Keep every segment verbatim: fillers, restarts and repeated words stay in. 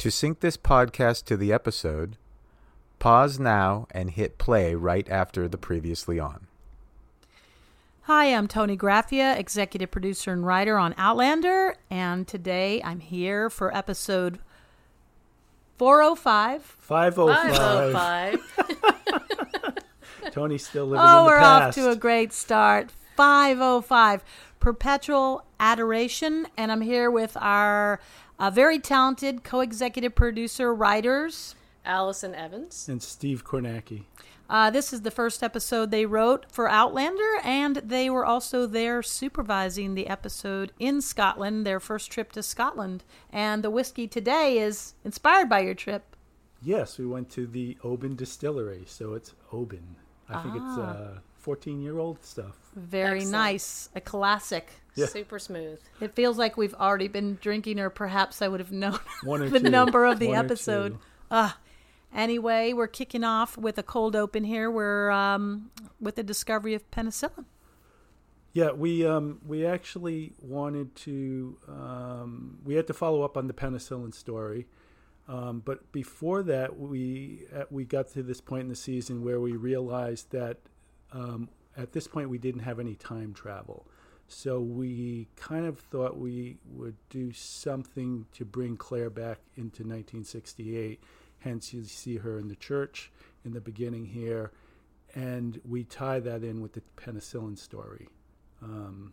To sync this podcast to the episode, pause now and hit play right after the previously on. Hi, I'm Tony Graffia, executive producer and writer on Outlander, and today I'm here for episode four oh five. five oh five. five oh five. Tony's still living Oh, in the we're past. off to a great start. five oh five. Perpetual Adoration, and I'm here with our uh, very talented co-executive producer writers. Allison Evans. And Steve Kornacki. Uh, this is the first episode they wrote for Outlander, and they were also there supervising the episode in Scotland, their first trip to Scotland. And the whiskey today is inspired by your trip. Yes, we went to the Oban Distillery, so it's Oban. I think it's uh, fourteen-year-old stuff. Very Excellent. Nice. A classic. Yeah. Super smooth. It feels like we've already been drinking, or perhaps I would have known One or the two. number of the One or episode. two. Ah. Anyway, we're kicking off with a cold open here. We're um, with the discovery of penicillin. Yeah, we um, we actually wanted to, um, we had to follow up on the penicillin story. Um, but before that, we uh, we got to this point in the season where we realized that um, at this point we didn't have any time travel. So we kind of thought we would do something to bring Claire back into nineteen sixty-eight. Hence, you see her in the church in the beginning here. And we tie that in with the penicillin story. Um,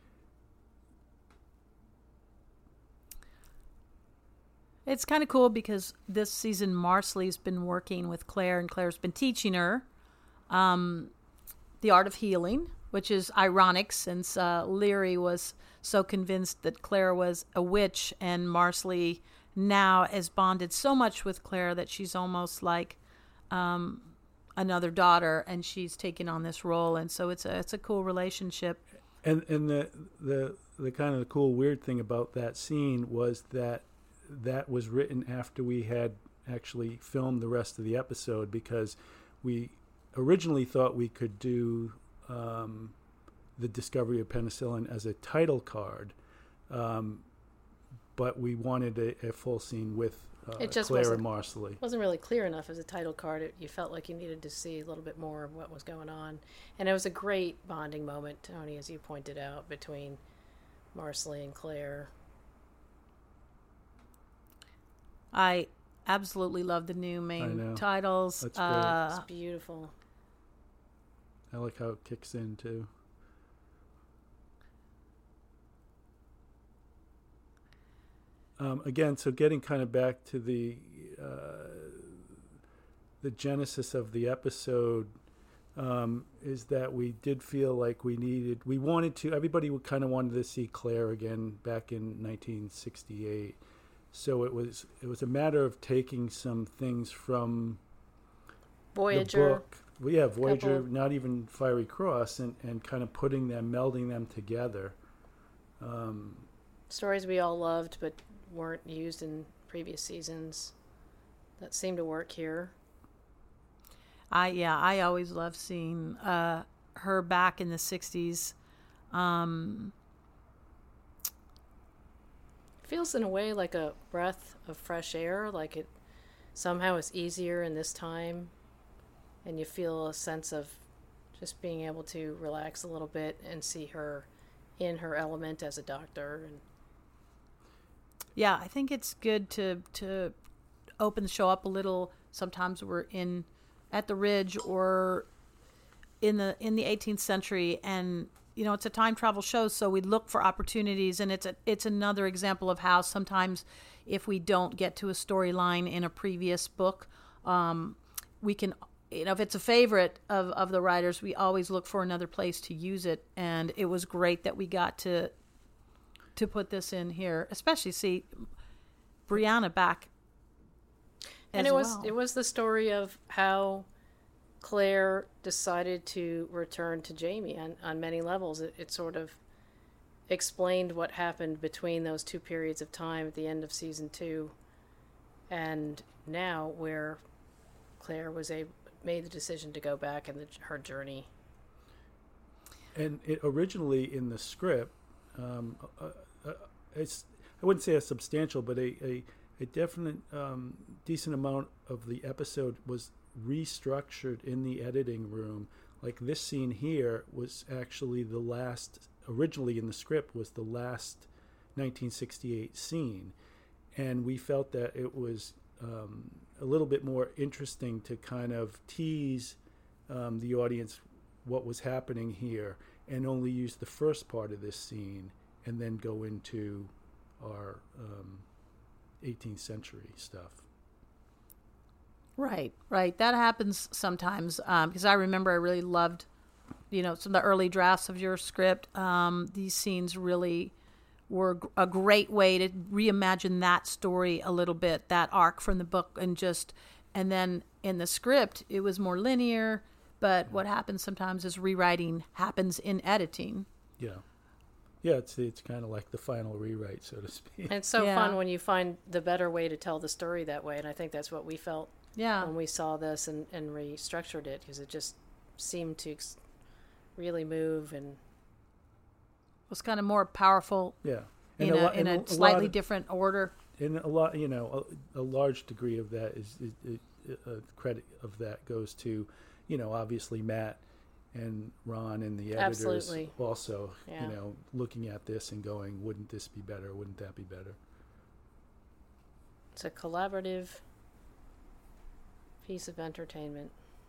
It's kind of cool because this season Marsley's been working with Claire, and Claire's been teaching her um, the art of healing, which is ironic since uh, Leary was so convinced that Claire was a witch, and Marsley now has bonded so much with Claire that she's almost like um, another daughter, and she's taken on this role, and so it's a it's a cool relationship. and and the the the kind of the cool weird thing about that scene was that that was written after we had actually filmed the rest of the episode, because we originally thought we could do um, the discovery of penicillin as a title card, um, but we wanted a, a full scene with uh, It just Claire wasn't- and Marsley. Wasn't really clear enough as a title card. It, you felt like you needed to see a little bit more of what was going on. And it was a great bonding moment, Tony, as you pointed out, between Marsley and Claire. I absolutely love the new I main know. titles. That's great. Uh, It's beautiful. I like how it kicks in too. Um, again, so getting kind of back to the uh, the genesis of the episode um, is that we did feel like we needed, we wanted to, everybody would kind of wanted to see Claire again back in nineteen sixty-eight. So it was it was a matter of taking some things from Voyager. the book. Well, yeah, Voyager, Couple- not even Fiery Cross, and, and kind of putting them, melding them together. Um, Stories we all loved but weren't used in previous seasons. That seemed to work here. I yeah, I always loved seeing uh, her back in the sixties. Um, Feels in a way like a breath of fresh air, like it somehow is easier in this time, and you feel a sense of just being able to relax a little bit and see her in her element as a doctor. And yeah, I think it's good to to open the show up a little. Sometimes we're in at the Ridge or in the in the eighteenth century, and you know it's a time travel show, so we look for opportunities, and it's a, it's another example of how sometimes if we don't get to a storyline in a previous book, um, we can, you know, if it's a favorite of, of the writers, we always look for another place to use it, and it was great that we got to to put this in here, especially see Brianna back. and as it was well. it was the story of how Claire decided to return to Jamie on, on many levels. It, it sort of explained what happened between those two periods of time at the end of season two and now, where Claire was a made the decision to go back in the, her journey. And it originally in the script, um, uh, uh, it's I wouldn't say a substantial, but a, a a definite um, decent amount of the episode was restructured in the editing room. Like this scene here was actually the last, originally in the script, was the last nineteen sixty-eight scene. And we felt that it was um, a little bit more interesting to kind of tease um, the audience what was happening here and only use the first part of this scene and then go into our um, eighteenth century stuff. Right, right. That happens sometimes because um, I remember I really loved, you know, some of the early drafts of your script. Um, these scenes really were a great way to reimagine that story a little bit, that arc from the book, and just, and then in the script it was more linear. But what happens sometimes is rewriting happens in editing. Yeah. Yeah, it's it's kind of like the final rewrite, so to speak. And it's so Yeah. fun when you find the better way to tell the story that way. And I think that's what we felt Yeah. when we saw this and, and restructured it, because it just seemed to ex- really move. And It was kind of more powerful Yeah. in a, lo- in a lot slightly of- different order. And a lot, you know, a, a large degree of that is, is, is uh, credit of that goes to, you know, obviously Matt and Ron and the editors Absolutely. also, Yeah. you know, looking at this and going, wouldn't this be better? Wouldn't that be better? it's a collaborative piece of entertainment.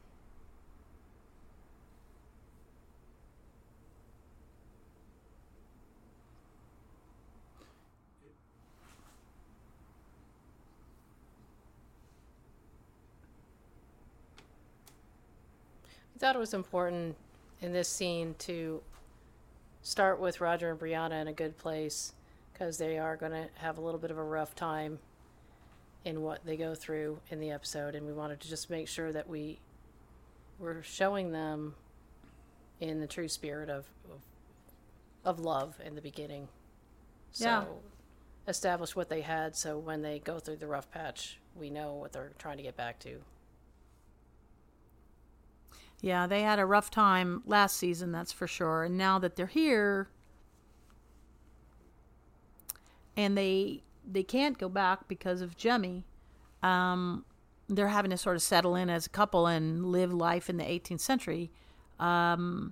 I thought it was important in this scene to start with Roger and Brianna in a good place, because they are going to have a little bit of a rough time in what they go through in the episode, and we wanted to just make sure that we were showing them in the true spirit of of, of love in the beginning. So Yeah. establish what they had, so when they go through the rough patch, we know what they're trying to get back to. Yeah, they had a rough time last season, that's for sure. And now that they're here, and they they can't go back because of Jemmy, um, they're having to sort of settle in as a couple and live life in the eighteenth century. Um,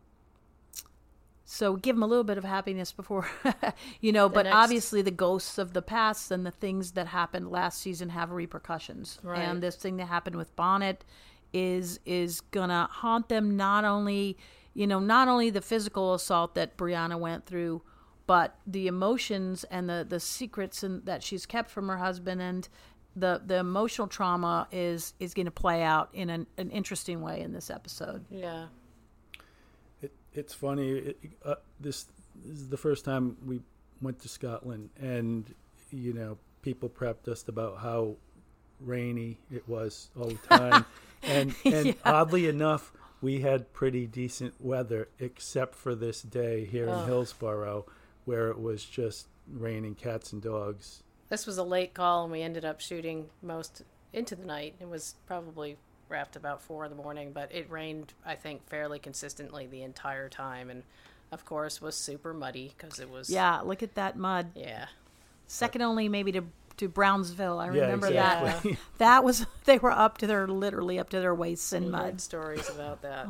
so give them a little bit of happiness before, you know, The but next- obviously the ghosts of the past and the things that happened last season have repercussions. Right. And this thing that happened with Bonnet is is gonna haunt them, not only, you know, not only the physical assault that Brianna went through, but the emotions and the, the secrets and that she's kept from her husband, and the, the emotional trauma is, is going to play out in an, an interesting way in this episode. Yeah. It, it's funny. It, uh, this, this is the first time we went to Scotland, and you know, people prepped us about how rainy it was all the time, and and Yeah. oddly enough, we had pretty decent weather except for this day here Oh. in Hillsborough, where it was just raining cats and dogs. This was a late call, and we ended up shooting most into the night. It was probably wrapped about four in the morning, but it rained, I think, fairly consistently the entire time, and of course was super muddy because it was. Yeah, look at that mud. Yeah. Second only maybe to to Brownsville. I Yeah, remember exactly. that. That was, they were up to their, literally up to their waists in We mud. heard stories about that.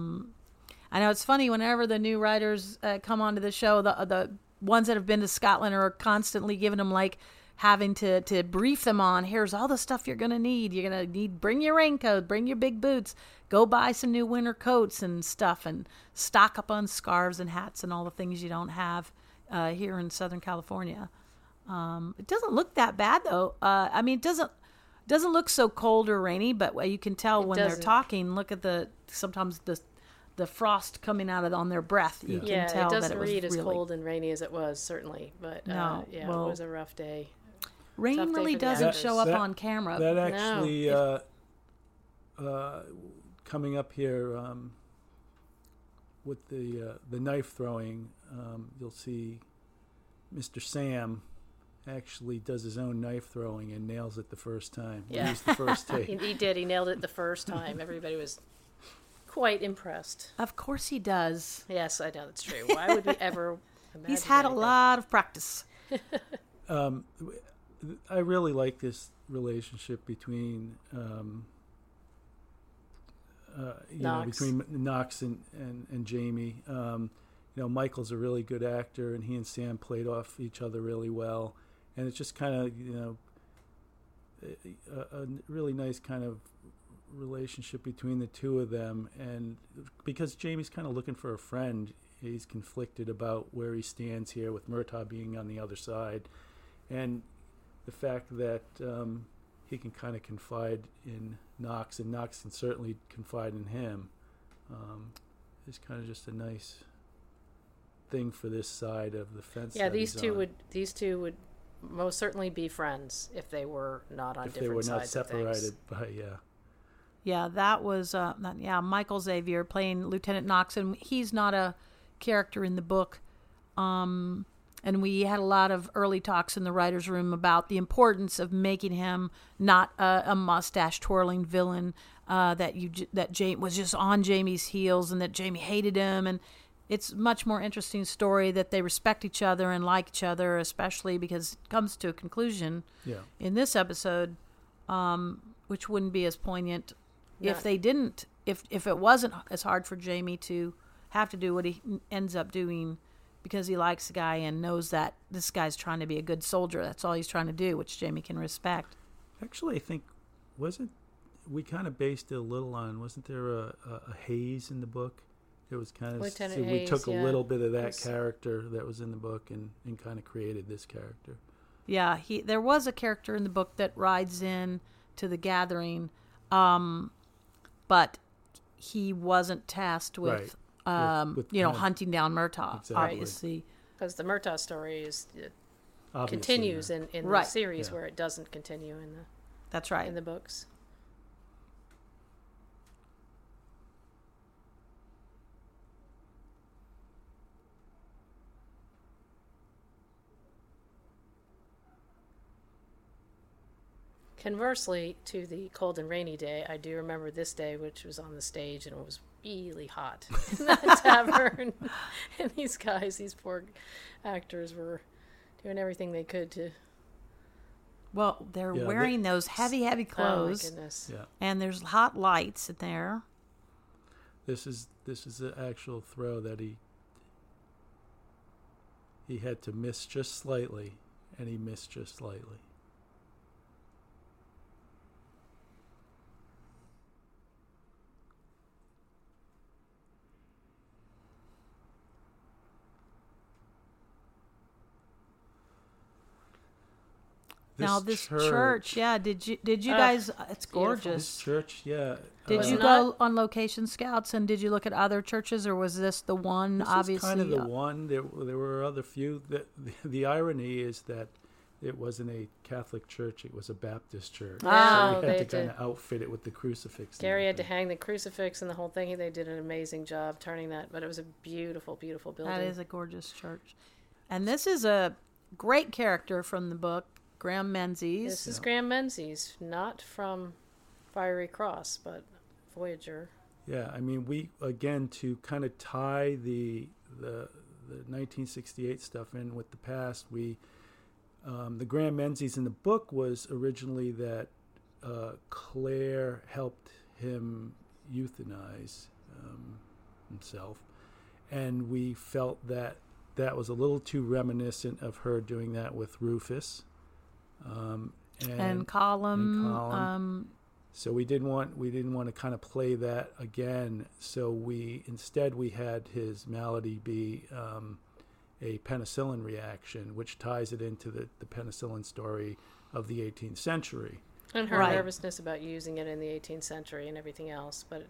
I know it's funny whenever the new writers uh, come onto the show, the the ones that have been to Scotland are constantly giving them, like, having to, to brief them on, here's all the stuff you're going to need. You're going to need, bring your raincoat, bring your big boots, go buy some new winter coats and stuff, and stock up on scarves and hats and all the things you don't have uh, here in Southern California. Um, it doesn't look that bad, though. Uh, I mean, it doesn't doesn't look so cold or rainy, but you can tell It when doesn't. they're talking. Look at the sometimes the the frost coming out of on their breath. You Yeah. can Yeah, tell it that doesn't it was read as really cold and rainy as it was, certainly, but uh, No, yeah, well- it was a rough day. rain. tough day Really for the doesn't actors. show up That- on camera. That No, actually, if- uh, uh, coming up here um, with the uh, the knife throwing, um, you'll see Mister Sam actually does his own knife throwing and nails it the first time. We Yeah. used the first He, take. he did. He nailed it the first time. Everybody was quite impressed. Of course he does. Yes, I know that's true. Why would we ever imagine He's had a anything? lot of practice. I really like this relationship between um, uh, you know Knox. between Knox and and, and Jamie. Um, you know, Michael's a really good actor, and he and Sam played off each other really well, and it's just kind of you know a, a really nice kind of relationship between the two of them. And because Jamie's kind of looking for a friend, he's conflicted about where he stands here with Murtaugh being on the other side, and the fact that um, he can kind of confide in Knox, and Knox can certainly confide in him, um, is kind of just a nice thing for this side of the fence. Yeah, that these he's two on. would these two would most certainly be friends if they were not on if they different were not sides of things. separated by yeah. Yeah, that was uh, that, yeah Michael Xavier playing Lieutenant Knox, and he's not a character in the book. Um, and we had a lot of early talks in the writers' room about the importance of making him not a, a mustache twirling villain uh, that you j- that Jamie was just on Jamie's heels, and that Jamie hated him. And it's a much more interesting story that they respect each other and like each other, especially because it comes to a conclusion Yeah. in this episode, um, which wouldn't be as poignant if Not- they didn't, if if it wasn't as hard for Jamie to have to do what he ends up doing because he likes the guy and knows that this guy's trying to be a good soldier. That's all he's trying to do, which Jamie can respect. Actually, I think wasn't we kind of based it a little on wasn't there a, a, a Hayes in the book? It was kind of Lieutenant so we Hayes, took a yeah. little bit of that Was- character that was in the book and, and kind of created this character. Yeah, he there was a character in the book that rides in to the gathering, um, but he wasn't tasked with, um, With- with you know, kind of- hunting down Murtaugh. Exactly. Obviously, Because the Murtaugh story is it Obviously, continues yeah. in, in Right. the series Yeah. where it doesn't continue in the that's right. in the books. Conversely to the cold and rainy day, I do remember this day, which was on the stage, and it was really hot in that tavern. And these guys, these poor actors, were doing everything they could to. Well, they're Yeah, they- wearing those heavy, heavy clothes, Oh my goodness! Yeah. and there's hot lights in there. This is this is the actual throw that he he had to miss just slightly, and he missed just slightly. Now this church, yeah. Did you did you Ah, guys? uh, It's beautiful. This gorgeous. church, yeah. Did uh, Was you it go not- on location scouts and did you look at other churches, or was this the one? This obviously, is kind of the uh, one. There, there were other few. The, the, the irony is that it wasn't a Catholic church; it was a Baptist church. Ah, so we they had to had to- kind of outfit it with the crucifix. and Gary had to everything. hang the crucifix and the whole thing. They did an amazing job turning that, but it was a beautiful, beautiful building. That is a gorgeous church, and this is a great character from the book, Graham Menzies. This is Graham Menzies, not from Fiery Cross, but Voyager. Yeah, I mean, we again to kind of tie the the the nineteen sixty-eight stuff in with the past. We um, the Graham Menzies in the book was originally that uh, Claire helped him euthanize um, himself, and we felt that that was a little too reminiscent of her doing that with Rufus. Um, and, and Column. and Colin. Um, So we didn't want we didn't want to kind of play that again. So we instead we had his malady be um, a penicillin reaction, which ties it into the, the penicillin story of the eighteenth century. And her Right. nervousness about using it in the eighteenth century and everything else. But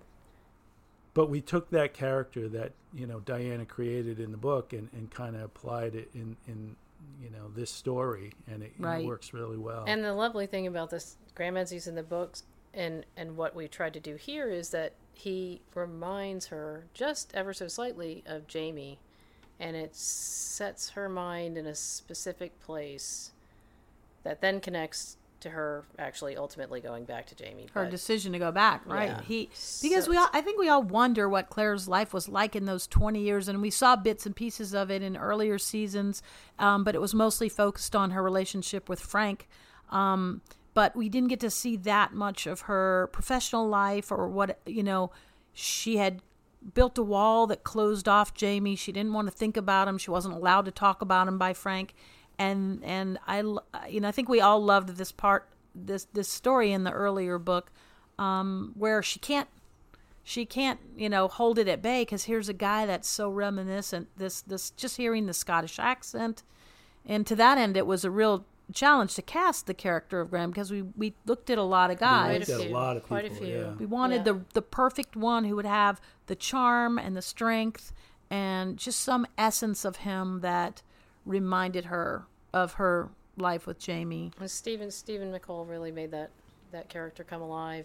But we took that character that you know Diana created in the book and, and kind of applied it in, in you know this story, and it, Right. it works really well. and the lovely thing about this Graham Menzies in the books and and what we tried to do here is that he reminds her just ever so slightly of Jamie, and it sets her mind in a specific place that then connects to her actually ultimately going back to Jamie. Her but, decision to go back, right? Yeah. He because So- we all, I think we all wonder what Claire's life was like in those twenty years, and we saw bits and pieces of it in earlier seasons, um, but it was mostly focused on her relationship with Frank. Um, but we didn't get to see that much of her professional life, or what, you know, she had built a wall that closed off Jamie. She didn't want to think about him. She wasn't allowed to talk about him by Frank. And and I, you know, I think we all loved this part, this this story in the earlier book, um, where she can't, she can't, you know, hold it at bay, because here's a guy that's so reminiscent. This this just hearing the Scottish accent, and to that end, it was a real challenge to cast the character of Graham, because we we looked at a lot of We guys. looked at a few, lot of quite a people, few. yeah. We wanted Yeah. the the perfect one who would have the charm and the strength and just some essence of him that reminded her of her life with Jamie. And Stephen Stephen McCall really made that that character come alive.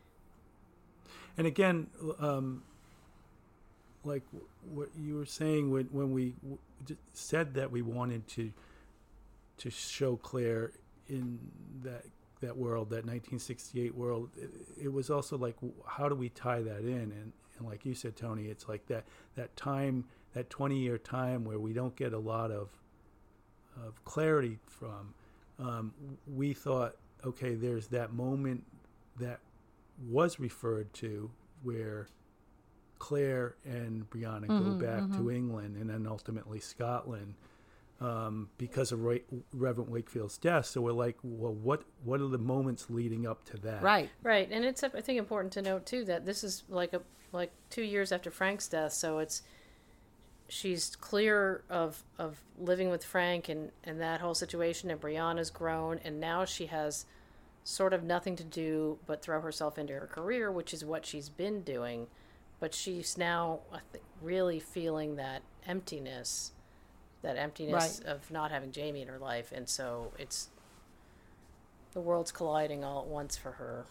And again, um, like w- what you were saying when when we w- d- said that we wanted to to show Claire in that that world, that nineteen sixty-eight world, it, it was also like, w- how do we tie that in? And, and like you said, Tony, it's like that that time, that twenty-year time where we don't get a lot of of clarity from. Um, we thought, okay, there's that moment that was referred to where Claire and Brianna Mhm, go back mhm. to England and then ultimately Scotland um, because of Re- Reverend Wakefield's death. So we're like, well, what what are the moments leading up to that? Right. Right, and it's I think important to note too that this is like a like two years after Frank's death, so it's she's clear of of living with Frank and and that whole situation, and Brianna's grown, and now she has sort of nothing to do but throw herself into her career, which is what she's been doing, but she's now I think, really feeling that emptiness, that emptiness Right. of not having Jamie in her life, and so it's the world's colliding all at once for her.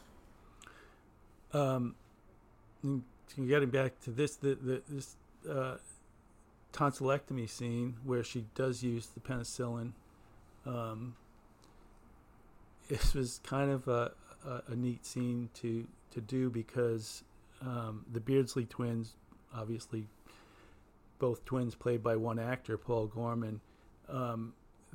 Um, and getting back to this, the, the this uh, tonsillectomy scene where she does use the penicillin, um, it was kind of a, a, a neat scene to, to do because um, the Beardsley twins, obviously both twins played by one actor, Paul Gorman, um,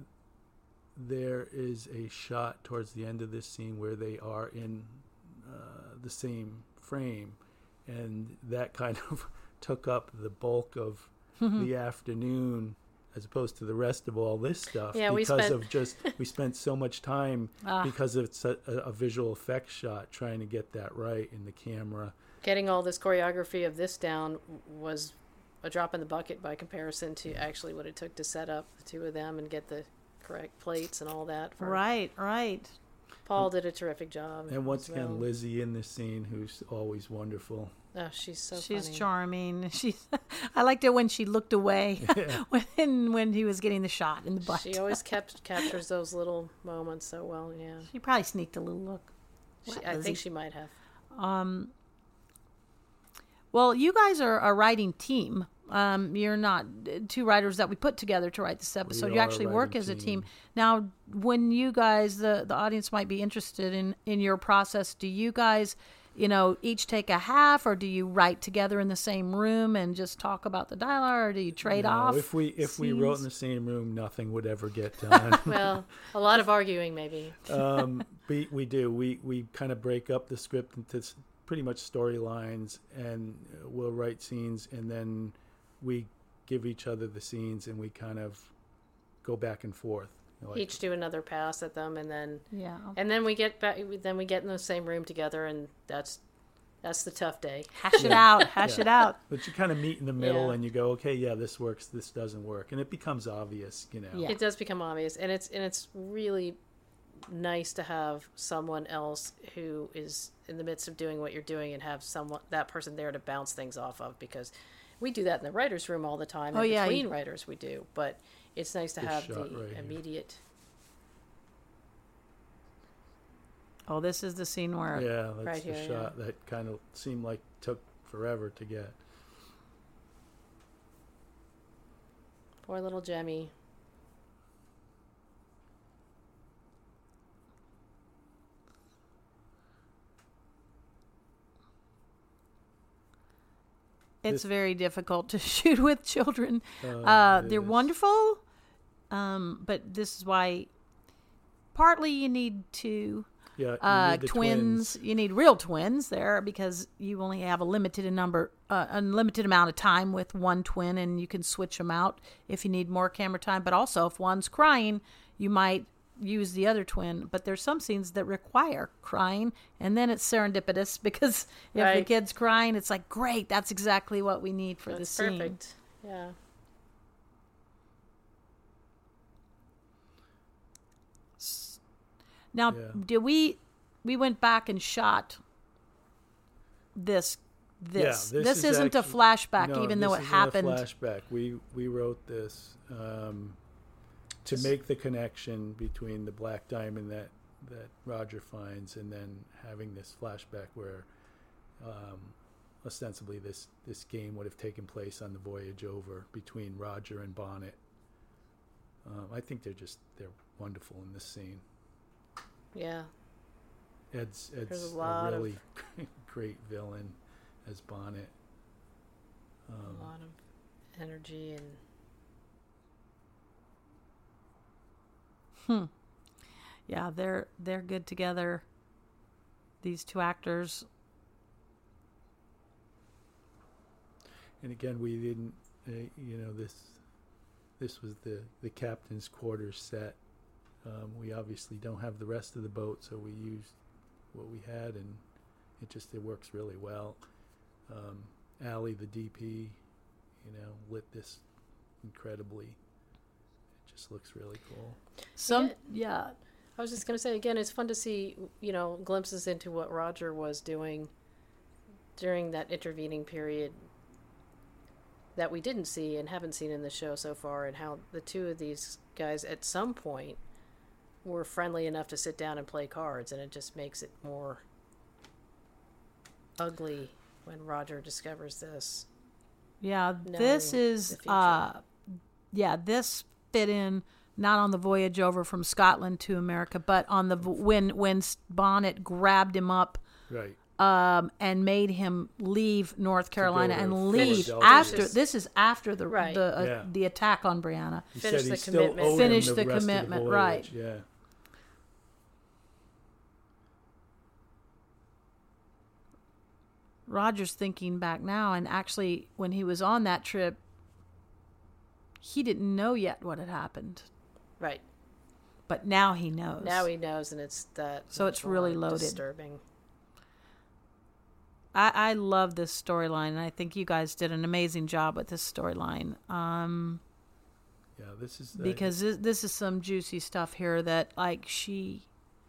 there is a shot towards the end of this scene where they are in uh, the same frame, and that kind of took up the bulk of the afternoon as opposed to the rest of all this stuff Yeah, we because spent- of just we spent so much time Ah. because it's a, a, a visual effects shot trying to get that right in the camera. Getting all this choreography of this down was a drop in the bucket by comparison to actually what it took to set up the two of them and get the correct plates and all that. For Right, right. Paul did a terrific job. And once as well. again, Lizzie in this scene, who's always wonderful. Oh, she's so She's funny. charming. She's. I liked it when she looked away when when he was getting the shot in the butt. She always kept captures those little moments so well. Yeah, She probably sneaked a little look. she, What I was think he- she might have. Um, well, you guys are a writing team. Um, you're not uh, two writers that we put together to write this episode. We You are a actually work writing as a team. team. Now, when you guys, the, the audience might be interested in, in your process, do you guys, you know, each take a half, or do you write together in the same room and just talk about the dialogue, or do you trade No, off? if we if we wrote in the scenes? same room, nothing would ever get done. Well, a lot of arguing maybe. um, we we do. We we kind of break up the script into s- pretty much storylines, and uh, we'll write scenes, and then we give each other the scenes, and we kind of go back and forth. You know, like- Each do another pass at them, and then Yeah. and then we get back. Then we get in the same room together, and that's that's the tough day. Hash it out. Hash Yeah. it out. But you kind of meet in the middle, Yeah. and you go, okay, yeah, this works, this doesn't work, and it becomes obvious, you know. Yeah. It does become obvious, and it's and it's really nice to have someone else who is in the midst of doing what you're doing, and have someone that person there to bounce things off of, because we do that in the writers' room all the time. Oh, and yeah, between you- writers we do, but it's nice to This have shot the right here. immediate. Oh, this is the scene where Yeah, that's Right the here, shot that kind of seemed like took forever to get. Poor little Jemmy. It's This- very difficult to shoot with children. Uh, Uh, it they're is. wonderful, um, but this is why. Partly, you need to Yeah, you uh, need the twins. You need real twins there because you only have a limited number, uh, unlimited amount of time with one twin, and you can switch them out if you need more camera time. But also, if one's crying, you might use the other twin. But there's some scenes that require crying, and then it's serendipitous because if the Right. kid's crying, it's like, great, that's exactly what we need for That's this scene. perfect. Yeah. Now, Yeah. did we we went back and shot this this. Yeah, this is isn't actu- a flashback, no, even though this it isn't a happened. flashback. We we wrote this um, to Just- make the connection between the black diamond that that Roger finds, and then having this flashback where um, ostensibly this this game would have taken place on the voyage over between Roger and Bonnet. Um, I think they're just they're wonderful in this scene. Yeah. Ed's There's Ed's a lot a of- really great villain as Bonnet. Um, A lot of energy and Hmm. Yeah, they're they're good together. These two actors. And again, we didn't, uh, you know, this this was the, the captain's quarters set. Um, we obviously don't have the rest of the boat, so we used what we had, and it just it works really well. Um, Allie, the D P, you know, lit this incredibly. It just looks really cool. Some Yeah. yeah. I was just going to say again, it's fun to see, you know, glimpses into what Roger was doing during that intervening period that we didn't see and haven't seen in the show so far, and how the two of these guys at some point were friendly enough to sit down and play cards, and it just makes it more ugly when Roger discovers this. Yeah, knowing this the is future. uh yeah, this fit in not on the voyage over from Scotland to America, but on the v- when when Bonnet grabbed him up Right. um and made him leave North Carolina to and leave Philadelphia. after Finish- this is after the Right. the uh, Yeah. the attack on Brianna. He Finish said he the still commitment. owed him Finish the, the rest commitment, of the right. voyage. Yeah. Roger's thinking back now, and actually when he was on that trip, he didn't know yet what had happened, Right. but now he knows. Now he knows, and it's that. So much it's really more loaded. Disturbing. I, I love this storyline, and I think you guys did an amazing job with this storyline. Um, Yeah, this is uh, because this, this is some juicy stuff here that, like, she,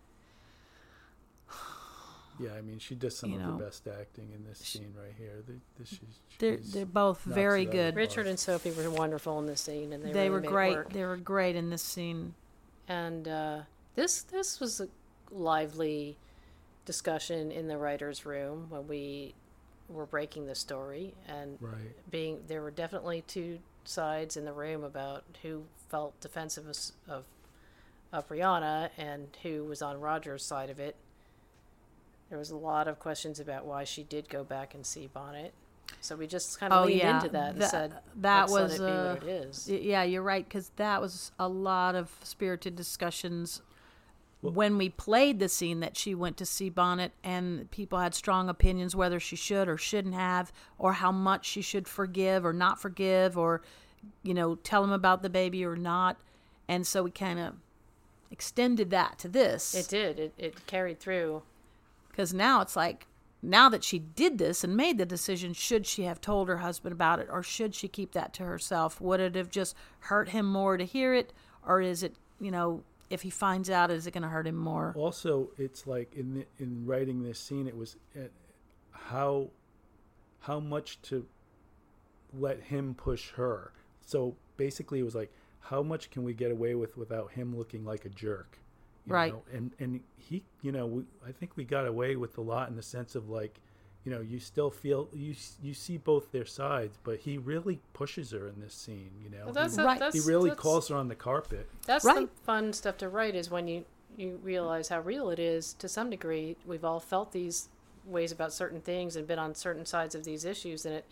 yeah, I mean, she does some you of know, the best acting in this scene right here. The, this, she's, they're she's- they're both knocks very it out of good. the Richard park. and Sophie were wonderful in this scene, and they, They really were made it great. work. They were great in this scene. And uh, this this was a lively discussion in the writers' room when we were breaking the story, and Right. being there were definitely two sides in the room about who felt defensive of, of of Brianna and who was on Roger's side of it. There was a lot of questions about why she did go back and see Bonnet. So we just kind of Oh, leaned yeah. into that and That- said, that let's was, let it be uh, what it is. Y- Yeah, you're right, because that was a lot of spirited discussions Well- when we played the scene that she went to see Bonnet, and people had strong opinions whether she should or shouldn't have, or how much she should forgive or not forgive, or, you know, tell him about the baby or not. And so we kind of extended that to this. It did. It, it carried through. Because now it's like, now that she did this and made the decision, should she have told her husband about it, or should she keep that to herself? Would it have just hurt him more to hear it, or is it, you know, if he finds out, is it going to hurt him more? Also, it's like in the, in writing this scene, it was uh, how how much to let him push her. So basically, it was like, how much can we get away with without him looking like a jerk? You Right. know? And and he, you know, we, I think we got away with a lot in the sense of like, you know, you still feel you you see both their sides, but he really pushes her in this scene. You know, Well, that's he, a- Right. that's, he really that's, calls her on the carpet. That's Right. the fun stuff to write, is when you, you realize how real it is to some degree. We've all felt these ways about certain things and been on certain sides of these issues, and it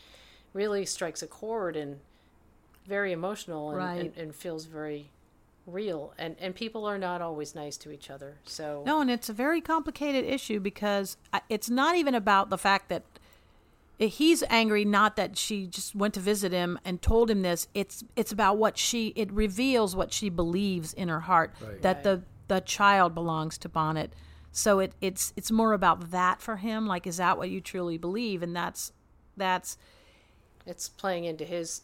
really strikes a chord and very emotional and, Right. and, and feels very real. And, and people are not always nice to each other. So No, and it's a very complicated issue because I- it's not even about the fact that he's angry, not that she just went to visit him and told him this. It's it's about what she, it reveals what she believes in her heart, Right. that Right. the the child belongs to Bonnet. So it it's it's more about that for him. Like, is that what you truly believe? And that's that's it's playing into his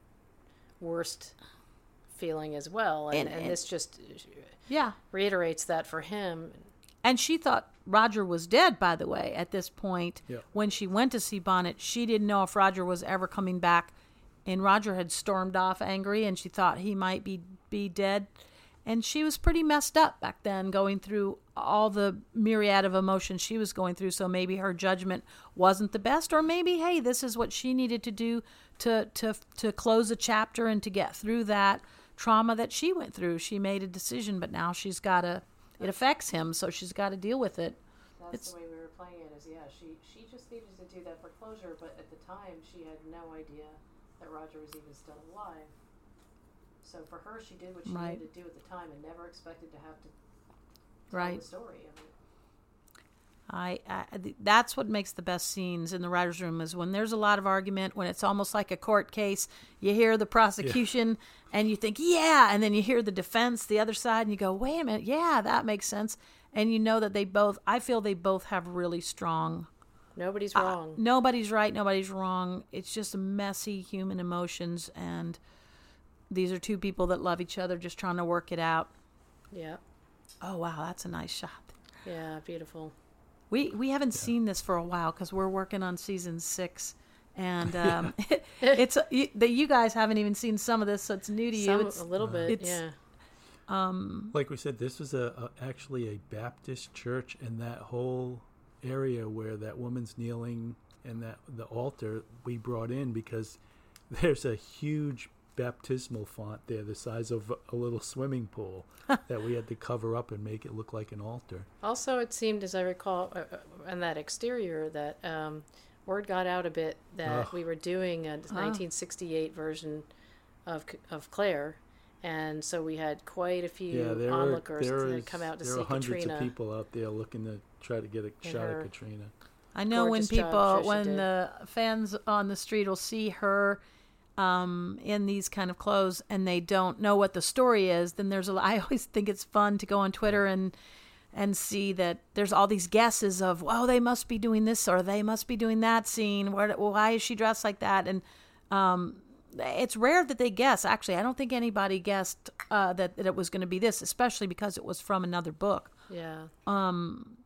worst feeling as well. And, And- and, and- this just yeah. reiterates that for him. And she thought Roger was dead, by the way, at this point. Yeah. When she went to see Bonnet, she didn't know if Roger was ever coming back. And Roger had stormed off angry, and she thought he might be, be dead. And she was pretty messed up back then, going through all the myriad of emotions she was going through. So maybe her judgment wasn't the best, or maybe, hey, this is what she needed to do to to to close a chapter and to get through that trauma that she went through. She made a decision, but now she's got to. It affects him, so she's got to deal with it. That's It's- the way we were playing it. Is yeah, she she just needed to do that for closure, but at the time she had no idea that Roger was even still alive. So for her, she did what she Right. needed to do at the time, and never expected to have to tell Right. the story. I mean, I, I th- that's what makes the best scenes in the writers' room, is when there's a lot of argument, when it's almost like a court case. You hear the prosecution and you think, yeah, and then you hear the defense, the other side, and you go, wait a minute, yeah, that makes sense. And you know that they both, I feel they both have really strong. nobody's uh, wrong. nobody's right, nobody's wrong. It's just messy human emotions, and these are two people that love each other, just trying to work it out. Yeah, Oh wow, that's a nice shot. yeah, beautiful. We we haven't seen this for a while because we're working on season six, and um, it's you, that you guys haven't even seen some of this, so it's new to you. Some, It's a little bit, it's- yeah. Like we said, this was a, a actually a Baptist church, and that whole area where that woman's kneeling and that the altar we brought in because there's a huge baptismal font there, the size of a little swimming pool, that we had to cover up and make it look like an altar. Also, it seemed, as I recall, uh, uh, on that exterior, that um, word got out a bit that Ugh. we were doing a Ah. nineteen sixty-eight version of C- of Claire, and so we had quite a few Yeah, there were onlookers there that was, had come out to there see were hundreds Katrina. of people out there looking to try to get a In shot her- of Katrina. I know when gorgeous job people, Trisha when did. the fans on the street will see her um, in these kind of clothes and they don't know what the story is, then there's a. I always think it's fun to go on Twitter and and see that there's all these guesses of, well, they must be doing this or they must be doing that scene. Where, why is she dressed like that? And um, it's rare that they guess. Actually, I don't think anybody guessed uh, that, that it was going to be this, especially because it was from another book. Yeah, Um,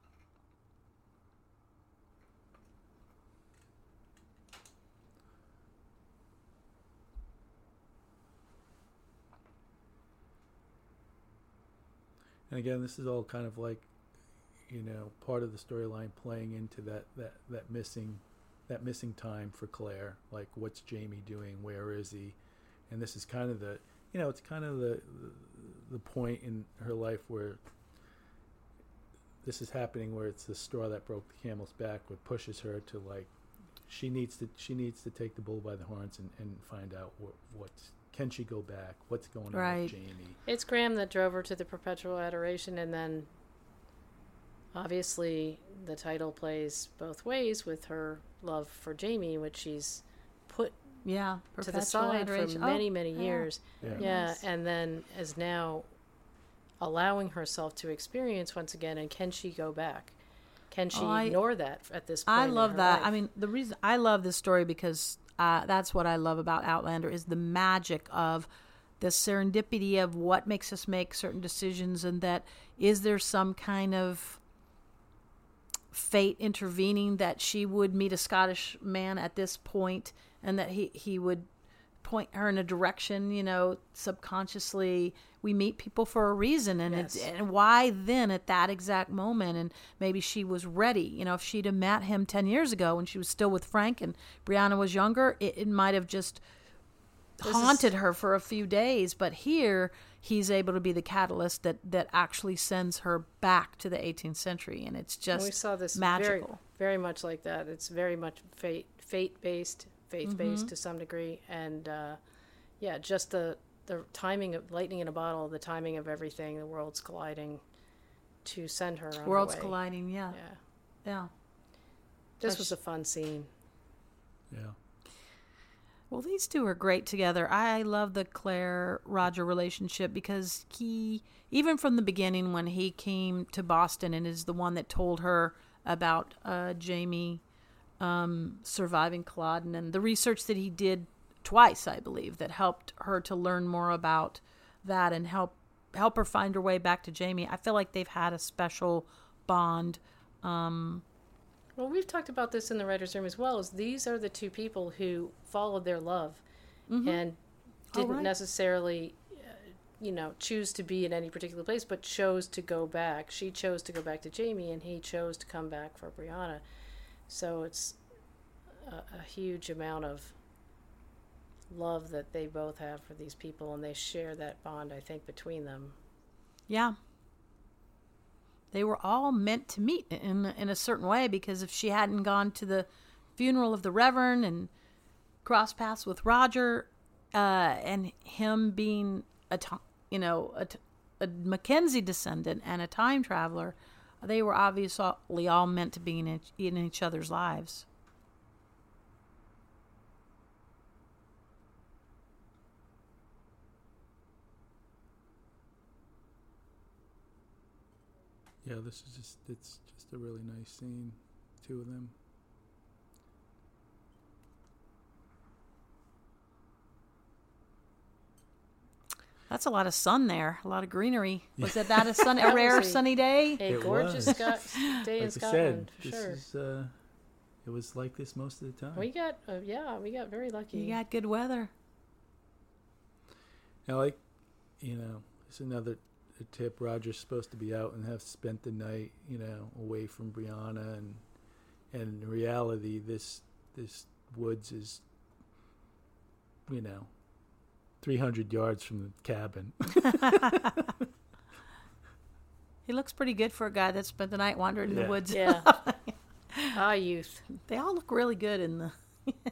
And again, this is all kind of like, you know, part of the storyline playing into that, that, that missing that missing time for Claire. Like, what's Jamie doing? Where is he? And this is kind of the, you know, it's kind of the the point in her life where this is happening, where it's the straw that broke the camel's back, what pushes her to, like, she needs to she needs to take the bull by the horns and, and find out what what's can she go back? What's going on Right. with Jamie? it's Graham that drove her to the perpetual adoration, and then obviously the title plays both ways with her love for Jamie, which she's put yeah, to the perpetual side for adoration. many, Oh, many yeah. years. Yeah. Yeah, Nice. and then is now allowing herself to experience once again. And can she go back? Can she Oh, I- ignore that at this point? I in love her that. life? I mean, the reason I love this story because uh, that's what I love about Outlander is the magic of the serendipity of what makes us make certain decisions, and that is there some kind of fate intervening that she would meet a Scottish man at this point, and that he he would point her in a direction, you know, subconsciously. We meet people for a reason, and Yes. it's, and why then at that exact moment? And maybe she was ready. You know, if she'd have met him ten years ago when she was still with Frank and Brianna was younger, it, it might have just This haunted is- her for a few days. But here, he's able to be the catalyst that that actually sends her back to the eighteenth century, and it's And just we saw this magical. very, very much like that. It's very much fate, fate based, faith-based Mhm. to some degree, and uh, yeah, just the the timing of lightning in a bottle, the timing of everything, the worlds colliding to send her on Worlds her way. colliding. Yeah. Yeah, Yeah. this So was she- a fun scene. Yeah. Well, these two are great together. I love the Claire Roger relationship because he, even from the beginning when he came to Boston and is the one that told her about uh, Jamie um, surviving Culloden and the research that he did twice, I believe, that helped her to learn more about that and help help her find her way back to Jamie. I feel like they've had a special bond. Um, Well, we've talked about this in the writer's room as well, is these are the two people who followed their love mhm. and Oh, didn't right. necessarily, uh, you know, choose to be in any particular place, but chose to go back. She chose to go back to Jamie, and he chose to come back for Brianna. So it's a, a huge amount of love that they both have for these people, and they share that bond, I think, between them. Yeah. They were all meant to meet in in a certain way because if she hadn't gone to the funeral of the Reverend and crossed paths with Roger, uh, and him being a t- you know a, t- a Mackenzie descendant and a time traveler, they were obviously all meant to be in each, in each other's lives. Yeah, this is just, it's just a really nice scene, two of them. That's a lot of sun there, a lot of greenery. Was it that a sun, a That rare was a- sunny day? A It gorgeous was. Scot- day in Like I Scotland, said, for this sure. is, uh, it was like this most of the time. We got, uh, yeah, we got very lucky. You got good weather. Now, like, you know, it's another a tip. Roger's supposed to be out and have spent the night, you know, away from Brianna, and and in reality, this this woods is, you know, three hundred yards from the cabin. He looks pretty good for a guy that spent the night wandering in Yeah. the woods. Yeah. Ah, youth. They all look really good in the.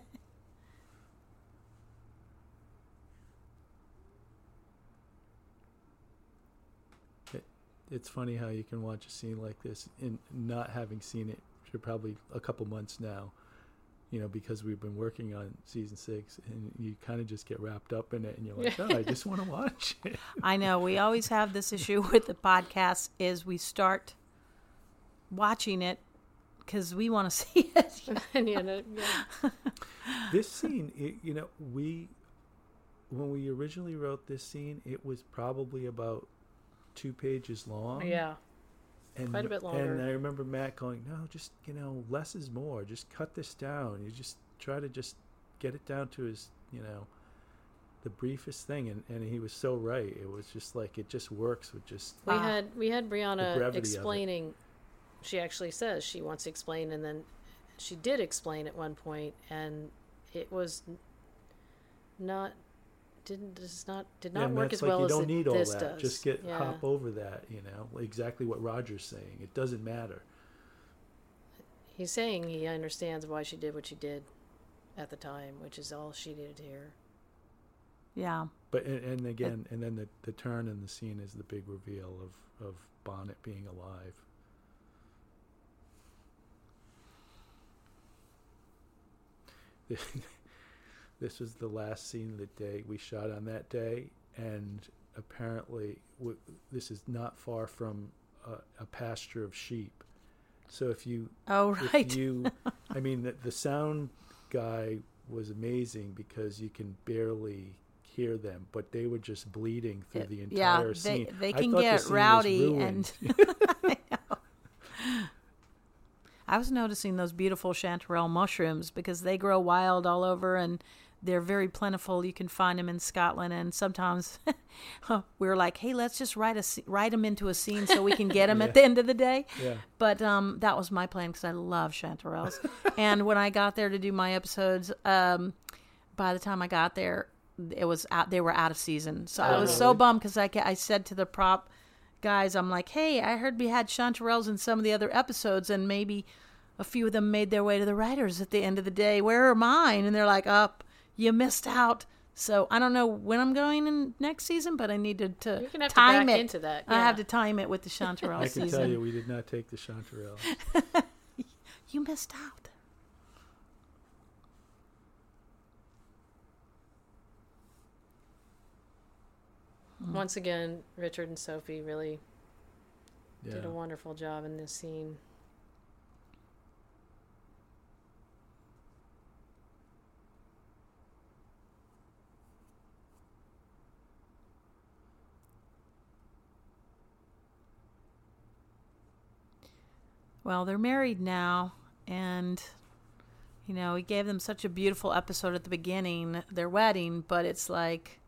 It's funny how you can watch a scene like this and not having seen it for probably a couple months now, you know, because we've been working on season six, and you kind of just get wrapped up in it, and you're like, oh, I just want to watch it. I know we always have this issue with the podcast is we start watching it because we want to see it. And, you know, yeah. This scene, it, you know, we when we originally wrote this scene, it was probably about two pages long. Yeah. and, quite a bit longer. And I remember Matt going, "No, just you know, less is more. Just cut this down. You just try to just get it down to his, you know, the briefest thing." And and he was so right. It was just like it just works with just We Ah. had we had The Brianna brevity of it. explaining. She actually says she wants to explain, and then she did explain at one point, and it was n- not didn't does not did not and work Matt's as well like, as you don't it, need all this that. does. Just get yeah. hop over that. You know exactly what Roger's saying. It doesn't matter. He's saying he understands why she did what she did at the time, which is all she needed to hear. Yeah. But and, and again, and then the, the turn in the scene is the big reveal of, of Bonnet being alive. This was the last scene of the day we shot on that day, and apparently w- this is not far from a, a pasture of sheep. So if you, Oh, right. if you, I mean, the, the sound guy was amazing because you can barely hear them, but they were just bleeding through the yeah, entire they, scene. they I can thought the get scene was rowdy ruined. and I know. I was noticing those beautiful chanterelle mushrooms because they grow wild all over and they're very plentiful. You can find them in Scotland, and sometimes we're like, "Hey, let's just write a sce- write them into a scene so we can get them Yeah. at the end of the day." Yeah. But um, that was my plan because I love chanterelles. And when I got there to do my episodes, um, by the time I got there, it was out. They were out of season, so I Oh, was so really? bummed because I, ca- I said to the prop guys, I'm like, "Hey, I heard we had chanterelles in some of the other episodes, and maybe a few of them made their way to the writers at the end of the day. Where are mine? And they're like, up, you missed out. So I don't know when I'm going in next season, but I needed to You're gonna have time to back it. into that. I yeah. have to time it with the Chanterelle I can season. tell you, we did not take the Chanterelle. You missed out. Once again, Richard and Sophie really Yeah. did a wonderful job in this scene. Well, they're married now, and you know, he gave them such a beautiful episode at the beginning, their wedding, but it's like,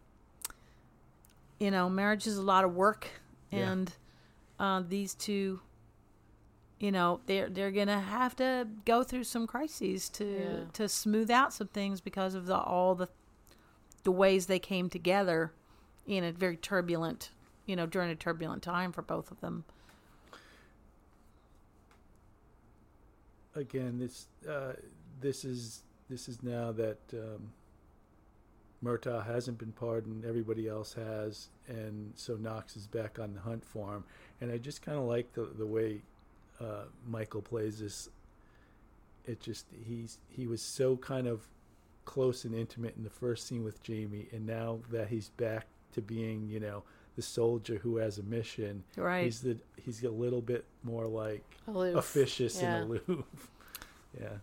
you know, marriage is a lot of work, Yeah. and uh, these two, you know, they're they're gonna have to go through some crises to Yeah. to smooth out some things because of the all the the ways they came together in a very turbulent, you know, during a turbulent time for both of them. Again, this uh, this is this is now that um, Murtaugh hasn't been pardoned, everybody else has, and so Knox is back on the hunt for him. And I just kind of like the the way uh, Michael plays this. It just he's he was so kind of close and intimate in the first scene with Jamie, and now that he's back to being, you know, the soldier who has a mission, Right. he's the he's a little bit more like Aloof. officious Yeah. and aloof. Yeah.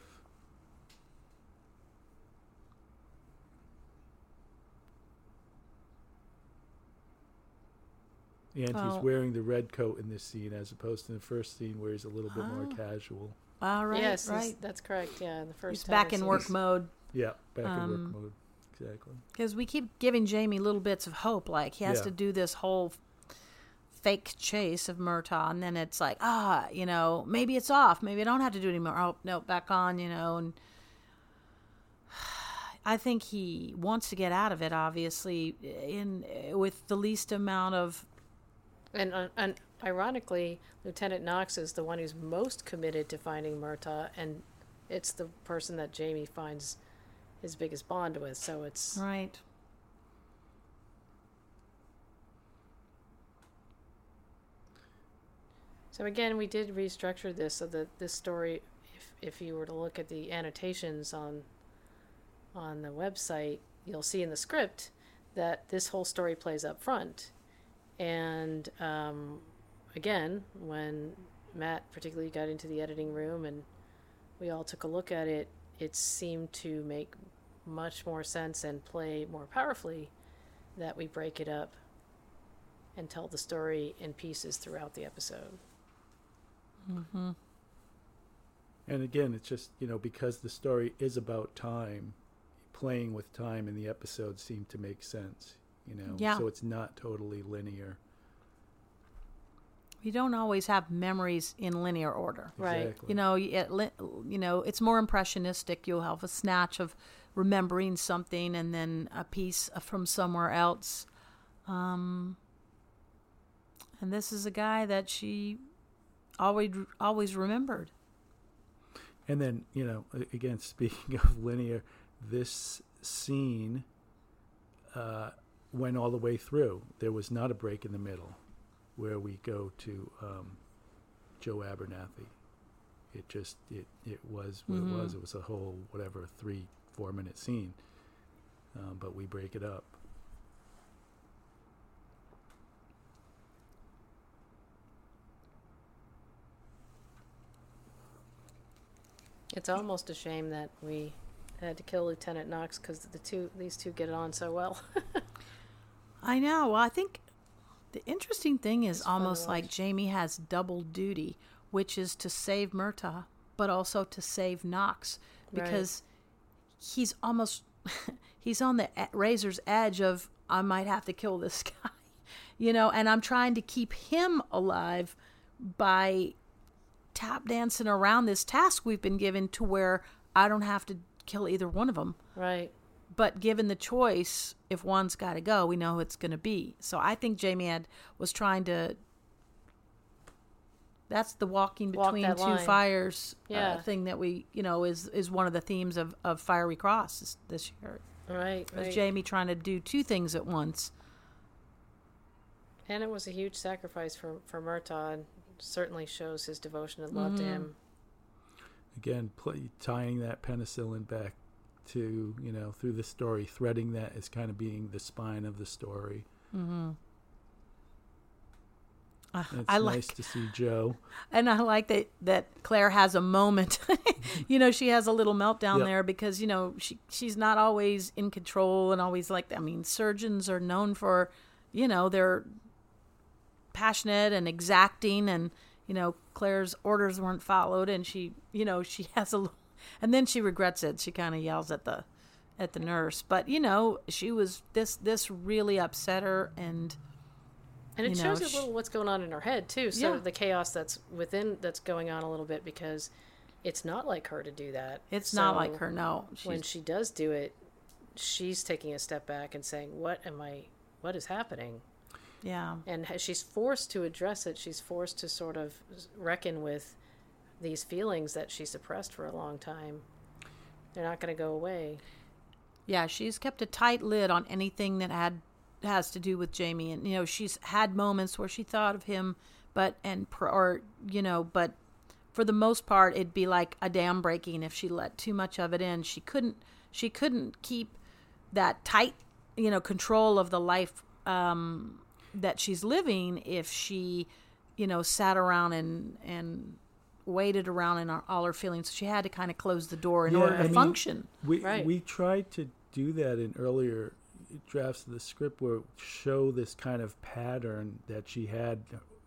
And Oh. he's wearing the red coat in this scene as opposed to the first scene where he's a little bit more Ah. casual. All right, yes, he's- right. that's correct. Yeah, in the first He's time back I in see work this- mode. Yeah, back in Um, work mode. Exactly. Because we keep giving Jamie little bits of hope, like he has Yeah. to do this whole fake chase of Murtaugh, and then it's like, ah, you know, maybe it's off, maybe I don't have to do it anymore. Oh no, back on, you know. And I think he wants to get out of it, obviously, in with the least amount of. And, uh, and ironically, Lieutenant Knox is the one who's most committed to finding Murtaugh, and it's the person that Jamie finds his biggest bond with. So it's Right. so again, we did restructure this so that this story, if if you were to look at the annotations on on the website, you'll see in the script that this whole story plays up front. And um, again, when Matt particularly got into the editing room and we all took a look at it, it seemed to make much more sense and play more powerfully that we break it up and tell the story in pieces throughout the episode. Mm-hmm. And again, it's just, you know, because the story is about time, playing with time in the episodes seemed to make sense, you know. Yeah. So it's not totally linear. You don't always have memories in linear order. Right. Exactly. You know, y- it, li- you know, it's more impressionistic. You'll have a snatch of remembering something and then a piece from somewhere else. Um, and this is a guy that she always always remembered. And then, you know, a- again, speaking of linear, this scene uh, went all the way through. There was not a break in the middle where we go to um, Joe Abernathy. It just, it, it was what Mhm. it was. It was a whole, whatever, three, four minute scene. Um, but we break it up. It's almost a shame that we had to kill Lieutenant Knox because the two these two get on so well. I know. Well, I think the interesting thing is It's fun to almost like watch. Jamie has double duty, which is to save Murtaugh, but also to save Knox, Right. because he's almost he's on the e- razor's edge of, I might have to kill this guy, you know, and I'm trying to keep him alive by tap dancing around this task we've been given to where I don't have to kill either one of them. Right. But given the choice, if one's got to go, we know who it's going to be. So I think Jamie had was trying to That's the walking Walk between that two line. fires Yeah. uh, thing that we, you know, is is one of the themes of, of Fiery Cross this, this year. Right, Was right. Jamie trying to do two things at once. And it was a huge sacrifice for for Murtaugh. Certainly shows his devotion and love to Mm-hmm. him. Again, play, tying that penicillin back to, you know, through the story, threading that as kind of being the spine of the story. Mm-hmm. Uh, And it's I nice like, to see Joe. and I like that that Claire has a moment. You know, she has a little meltdown Yep. there because you know she she's not always in control and always like. I mean, surgeons are known for, you know, they're passionate and exacting, and you know Claire's orders weren't followed, and she, you know, she has a, little- and then she regrets it. She kind of yells at the at the nurse, but you know she was this this really upset her, and And it you shows know, a sh- little what's going on in her head too. So Yeah. the chaos that's within that's going on a little bit because it's not like her to do that. it's not So like her. No, when she's, she does do it, she's taking a step back and saying, "What am I? What is happening?" yeah. And ha- she's forced to address it. She's forced to sort of reckon with these feelings that she suppressed for a long time. They're not going to go away. Yeah, she's kept a tight lid on anything that had has to do with Jamie, and you know she's had moments where she thought of him, but and pr- or you know, but for the most part, it'd be like a dam breaking if she let too much of it in. She couldn't she couldn't keep that tight, you know, control of the life um, that she's living if she, you know, sat around and and waited around in our, all her feelings. She had to kind of close the door in Yeah, order to I mean, function. We Right. we tried to do that in earlier drafts of the script, where show this kind of pattern that she had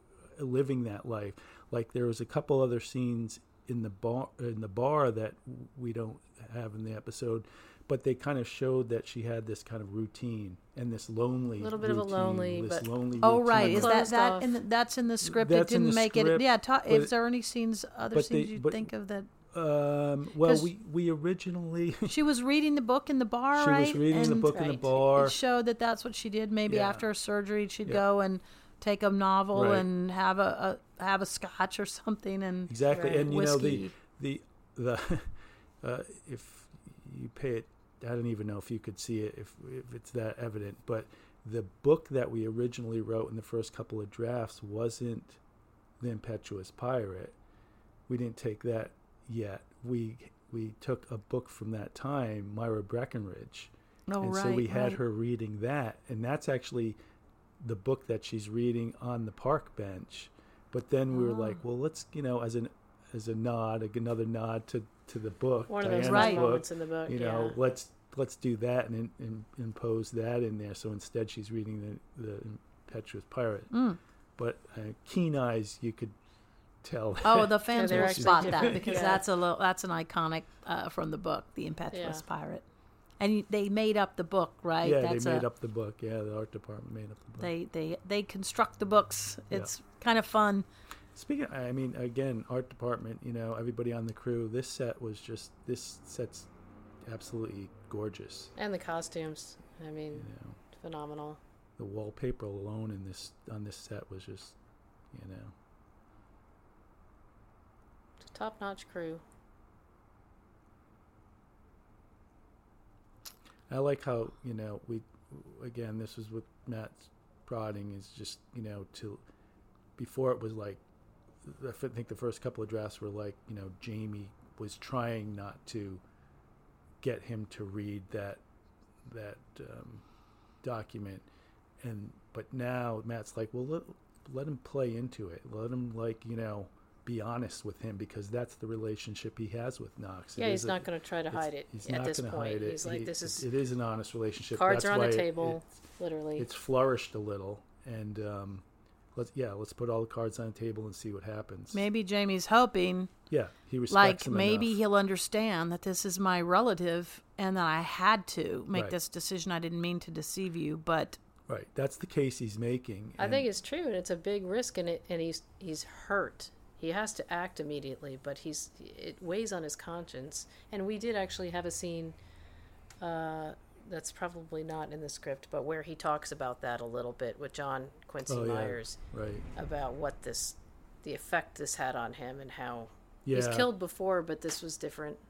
living that life. Like there was a couple other scenes in the bar in the bar that we don't have in the episode, but they kind of showed that she had this kind of routine and this lonely, A little bit of a routine, lonely, this but- lonely Oh routine. right, is that Closed that off. in the, that's in the script? That's it in didn't the make script, it. Yeah, ta- but- is there any scenes, other but scenes they- you but- think of that? Um, well, 'Cause- we we originally She was reading the book in the bar, she right? was reading the And book in the Right. bar. It showed that that's what she did. Maybe Yeah. after a surgery, she'd Yeah. go and take a novel Right. and have a, a have a scotch or something, and Exactly, Right. and you know the Whiskey. the the uh, if you pay it, I don't even know if you could see it if if it's that evident, but the book that we originally wrote in the first couple of drafts wasn't The Impetuous Pirate. We didn't take that yet. We we took a book from that time, Myra Breckenridge, oh and right, so we had right. her reading that, and that's actually the book that she's reading on the park bench. But then we were Oh. like, well, let's, you know, as an as a nod, another nod to, to the book, One of those Diana's Right. book, moments in the book. you yeah. know, let's let's do that and, in, in, impose that in there. So instead, she's reading the the Impetuous Pirate. Mm. But uh, keen eyes, you could tell. Oh, the fans they're will actually spot that different. because Yeah. that's a little, that's an iconic uh, from the book, The Impetuous Yeah. Pirate, and you- they made up the book, right? yeah, that's they made a, up the book. Yeah, the art department made up the book. They they they construct the books. Yeah. It's kind of fun. Speaking, I mean, again, art department. You know, everybody on the crew. This set was just this set's absolutely gorgeous. And the costumes. I You mean, know, phenomenal. the wallpaper alone in this on this set was just, you know, It's a top-notch crew. I like how, you know, we again, this is what Matt's prodding is just, you know, to before it was like, I think the first couple of drafts were like, you know, Jamie was trying not to get him to read that that um, document, and but now Matt's like, well, let let him play into it, let him, like, you know, be honest with him, because that's the relationship he has with Knox. It Yeah, is he's a- not going to try to it's- hide it he's at not this gonna point. hide it. He's like, He- this is it is an honest relationship. cards That's are on the why it- table, it- literally. it's flourished a little, and um, let's yeah, let's put all the cards on the table and see what happens. Maybe Jamie's hoping, Yeah, he respects like him maybe enough. he'll understand that this is my relative and that I had to make Right. this decision. I didn't mean to deceive you, but Right, that's the case he's making. I and- think it's true, and it's a big risk, and it, and he's he's hurt. He has to act immediately, but he's it weighs on his conscience. And we did actually have a scene uh, that's probably not in the script, but where he talks about that a little bit with John Quincy Oh, yeah. Myers right. about what this the effect this had on him and how Yeah. he's killed before, but this was different.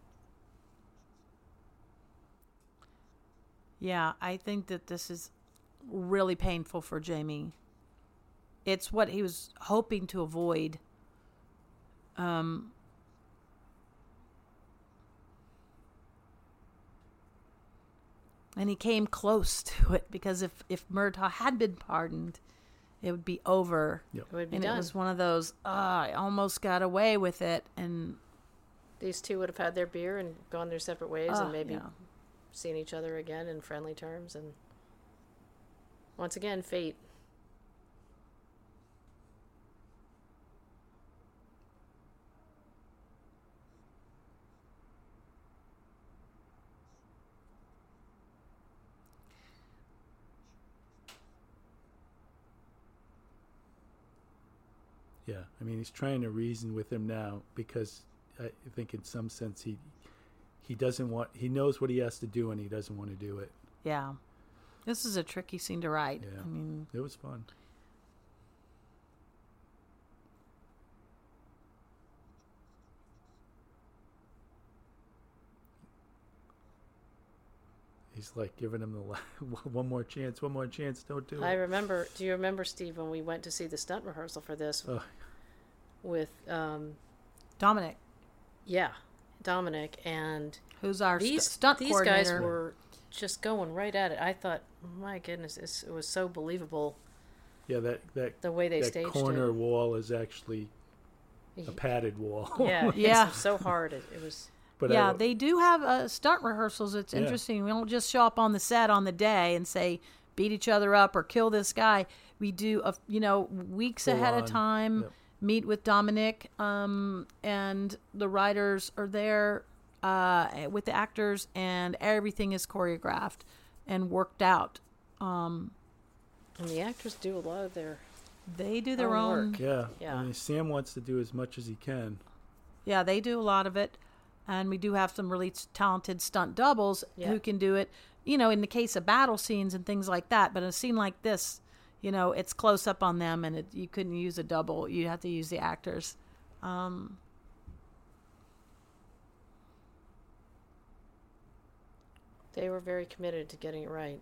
Yeah, I think that this is really painful for Jamie. It's what he was hoping to avoid. Um, and he came close to it because if, if Murtaugh had been pardoned, it would be over. Yep. It would be And done. it was one of those, ah, I almost got away with it. And These two would have had their beer and gone their separate ways ah, and maybe yeah. seen each other again in friendly terms. And once again, fate. Yeah, I mean, he's trying to reason with him now because I think in some sense he he doesn't want, he knows what he has to do and he doesn't want to do it. Yeah. This is a tricky scene to write. Yeah. I mean, It was fun. He's like giving him the la- one more chance, one more chance, don't do I it. remember, do you remember, Steve, when we went to see the stunt rehearsal for this Oh. with, um, Dominic, yeah, Dominic, and who's our st- these, stunt these guys coordinator. were just going right at it. I thought, my goodness, it's, it was so believable Yeah, that that the way they that staged corner it. wall is actually a padded wall. Yeah, Yeah. it's so hard. It, it was. But yeah, I, they do have uh, stunt rehearsals. It's Yeah. interesting. We don't just show up on the set on the day and say beat each other up or kill this guy. We do, a, you know, weeks Full ahead on. of time. Yep. Meet with Dominic, um, and the writers are there uh, with the actors, and everything is choreographed and worked out. Um, And the actors do a lot of their. they do their Own own. work. yeah, Yeah. I mean, Sam wants to do as much as he can. Yeah, they do a lot of it. And we do have some really talented stunt doubles Yeah. who can do it, you know, in the case of battle scenes and things like that. But in a scene like this, you know, it's close up on them and it, you couldn't use a double. You have to use the actors. Um, They were very committed to getting it right.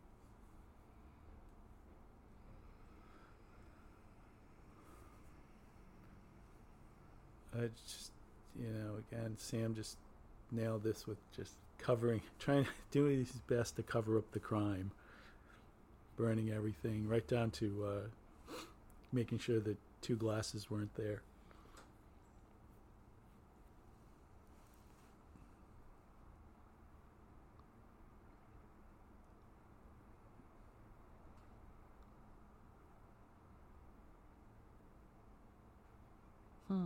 I just, you know, again, Sam just nailed this with just covering, trying to do his best to cover up the crime, burning everything, right down to uh, making sure that two glasses weren't there. hmm.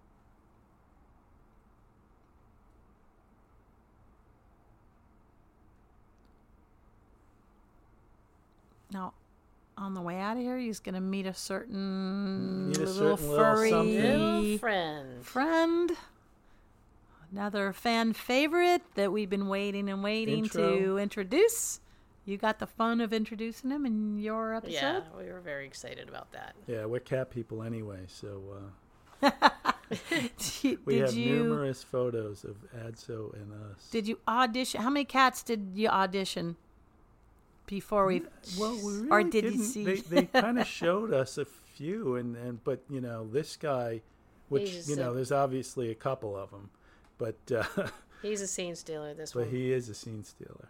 Now, on the way out of here, he's going to meet a certain Meet a little certain little furry something. Little friend. friend. Another fan favorite that we've been waiting and waiting to Intro. introduce. You got the fun of introducing him in your episode. Yeah, we were very excited about that. Yeah, we're cat people anyway, so uh, did we have you numerous photos of Adso and us. did you audition? How many cats did you audition before we? Well, we really or did you didn't. see? They, they kind of showed us a few, and, and but you know this guy, which He's you know, a- there's obviously a couple of them, but uh, He's a scene stealer, this but one. he is a scene stealer.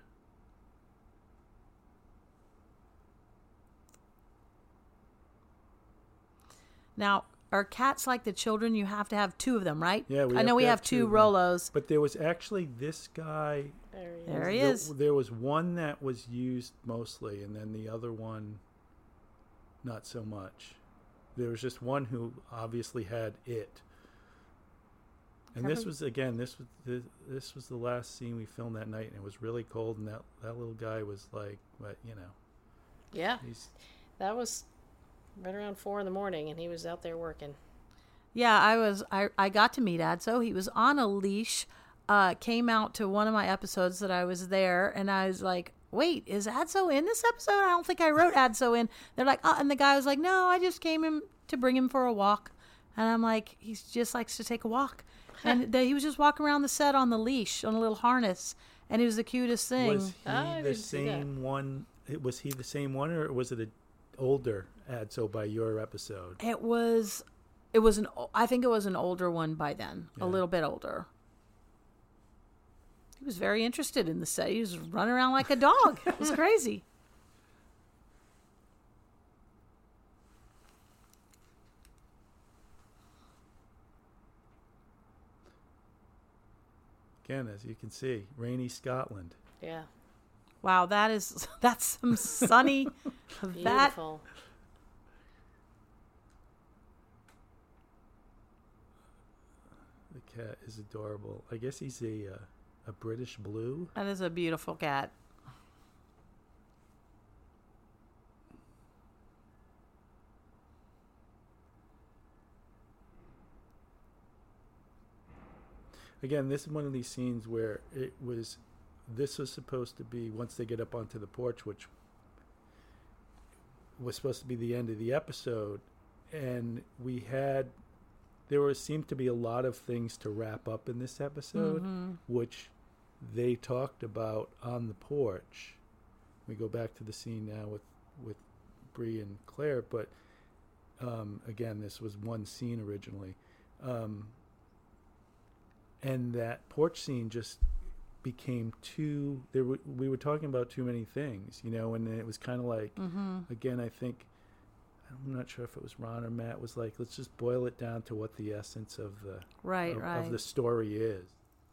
Now, are cats like the children? You have to have two of them, right? Yeah, we I have know to we have have two two of them. Rolos. But there was actually this guy. There he There is. he There- is. There was one that was used mostly, and then the other one, not so much. There was just one who obviously had it. And this Covered- was again. This was the, this was the last scene we filmed that night, and it was really cold. And that that little guy was like, but you know, Yeah, he's that was right around four in the morning, and he was out there working. Yeah, I was. I I got to meet Adso. He was on a leash. Uh, came out to one of my episodes that I was there, and I was like, "Wait, is Adso in this episode? I don't think I wrote Adso in." They're like, "Oh," and the guy was like, "No, I just came in to bring him for a walk." And I'm like, he just likes to take a walk. And the, he was just walking around the set on the leash, on a little harness. And it was the cutest thing. Was he I the didn't see that. same one? it- Was he the same one, or was it an older Adso by your episode? It was, it was an, o- I think it was an older one by then, Yeah. a little bit older. He was very interested in the set. He was running around like a dog. It was crazy. Again, as you can see, rainy Scotland. Yeah. Wow, that is, that's some sunny, that, Beautiful. The cat is adorable. I guess he's a uh, a British blue. that is a beautiful cat. Again, this is one of these scenes where it was. This was supposed to be once they get up onto the porch, which was supposed to be the end of the episode, and we had. There was seemed to be a lot of things to wrap up in this episode, Mm-hmm. which they talked about on the porch. We go back to the scene now with with Bree and Claire, but um, again, this was one scene originally, um, and that porch scene just became too. There w- we were talking about too many things, you know, and it was kind of like Mm-hmm. again. I think I'm not sure if it was Ron or Matt was like, let's just boil it down to what the essence of the Right, of, right. of the story is.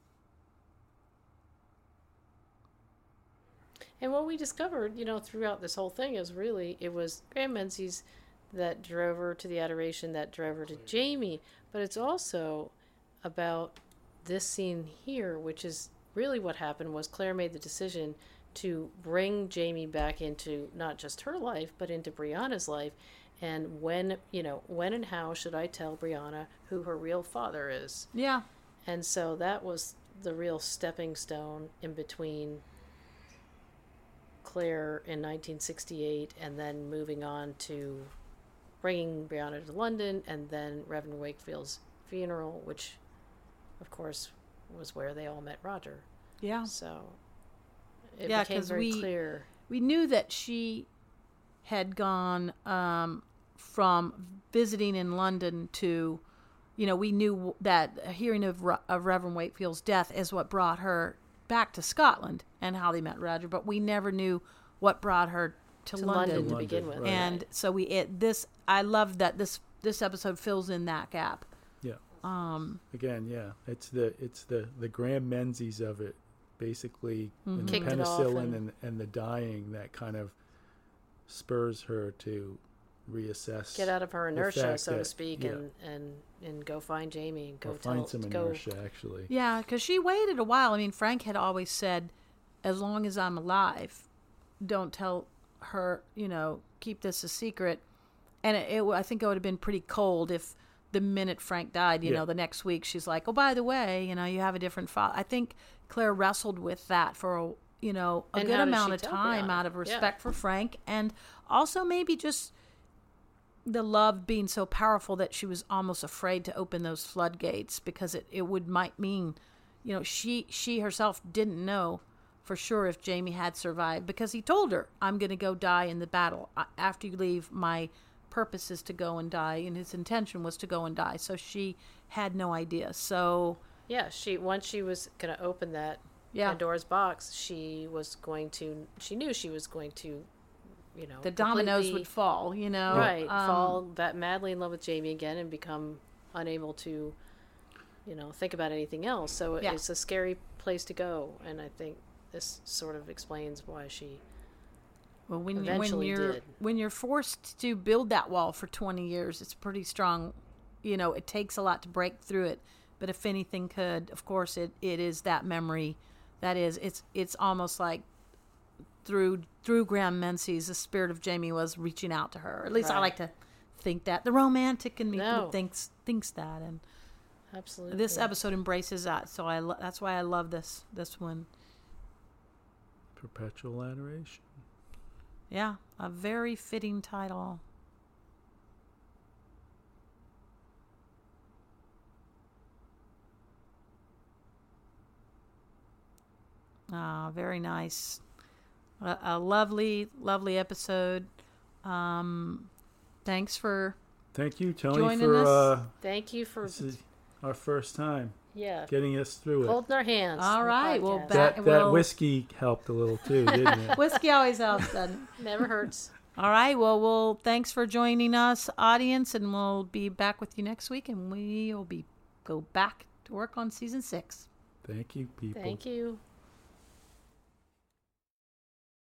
And what we discovered, you know, throughout this whole thing is really it was Graham Menzies that drove her to the adoration, that drove her to Jamie. But it's also about this scene here, which is really what happened was Claire made the decision to bring Jamie back into not just her life, but into Brianna's life. And when, you know, when and how should I tell Brianna who her real father is? Yeah. And so that was the real stepping stone in between Claire in nineteen sixty-eight and then moving on to bringing Brianna to London and then Reverend Wakefield's funeral, which, of course, was where they all met Roger. Yeah. So it Yeah, became 'cause very we- clear. We knew that she had gone um, from visiting in London to, you know, we knew that a hearing of, Re- of Reverend Wakefield's death is what brought her back to Scotland and how they met Roger, but we never knew what brought her to, To London. London to London, begin with. right. And so we it this I love that this this episode fills in that gap. Yeah. Um, Again, yeah, it's the it's the the Graham Menzies of it, basically, and the Kicked it off penicillin and- and and the dying that kind of spurs her to reassess. Get out of her the inertia, fact so to that- speak, yeah. and, and, and go find Jamie and go or tell find some go inertia, actually. Yeah, because she waited a while. I mean, Frank had always said, as long as I'm alive, don't tell her, you know, keep this a secret. And it, it I think it would have been pretty cold if the minute Frank died, you Yeah. know, the next week she's like, oh, by the way, you know, you have a different father. I think Claire wrestled with that for, a, you know, a And good how did amount she of tell time Brianna? out of Yeah. respect for Frank. And also maybe just the love being so powerful that she was almost afraid to open those floodgates because it, it would might mean, you know, she she herself didn't know for sure if Jamie had survived because he told her, I'm going to go die in the battle. I- After you leave, my purpose is to go and die, and his intention was to go and die. So she had no idea. So, Yeah, she once she was going to open that yeah, Pandora's box, she was going to. She knew she was going to, you know, the dominoes completely- would fall, you know. right Um, fall that madly in love with Jamie again and become unable to, you know, think about anything else. So Yeah. it's a scary place to go, and I think this sort of explains why she. Well, when, you- when eventually you're did. when you're forced to build that wall for twenty years, it's pretty strong. You know, it takes a lot to break through it. But if anything could, of course, it, it is that memory. That is, it's it's almost like through through Graham Menzies, the spirit of Jamie was reaching out to her. At least I Right. like to think that. The romantic in me No. thinks thinks that, and Absolutely. this episode embraces that. So I lo- that's why I love this this one. Perpetual adoration. Yeah, a very fitting title. Ah, very nice. A, a lovely, lovely episode. Um, thanks for Thank you, Tony, joining for us. uh, Thank you for this is our first time yeah getting us through it. holding our hands. All on the right, well, podcast. back- That, well- that whiskey helped a little too, didn't it? Whiskey always helps, doesn't it? never hurts. All right. Well, well, thanks for joining us, audience, and we'll be back with you next week, and we'll be go back to work on season six. Thank you, people. Thank you.